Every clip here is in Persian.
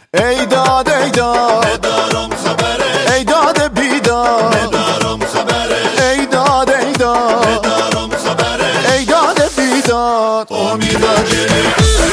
ای داد ای داد ندارم خبره، ای داد بیداد ندارم خبره، ای داد ای داد ندارم خبره، ای داد بیداد امید راجعی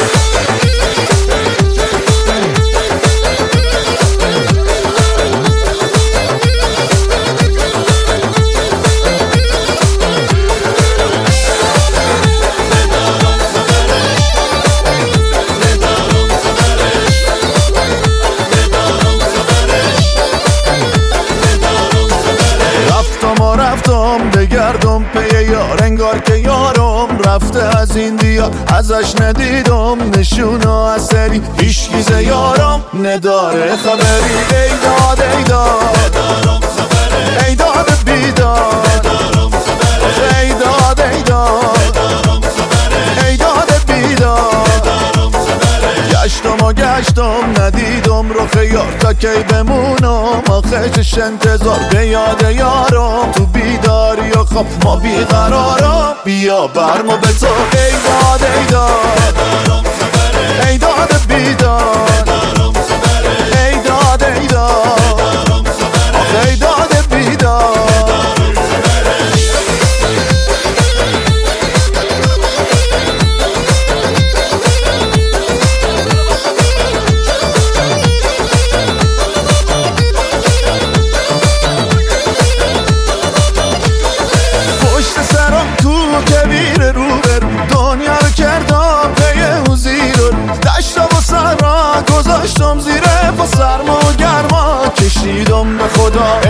رفتم بگردم پی یار، انگار که یارم رفته از این دیار. ازش ندیدم نشونا اثری، هیچکی ز یارم نداره خبری. ای داد ای داد ندارم خبره، ای داد بیداد ندارم خبره، ای داد ای داد ندارم خبره، ای داد بیداد ندارم خبره، گشتم و گشتم ندیدم رخ یار، تا کی بمونم آخه چش انتظار. به یاد یارم تو بیداری و خواب ما بیقرارم، بیا برمو به تو. ای داد ای داد ندارم خبره، ای داد بیداد ندارم خبره، ای داد ای داد ندارم خبره، آخه ای داد بیداد کبیر رو برو دنیا رو کردم پی و زیر رو دشتا و سر را گذاشتم زیره با سرما و گرما کشیدم به خدا.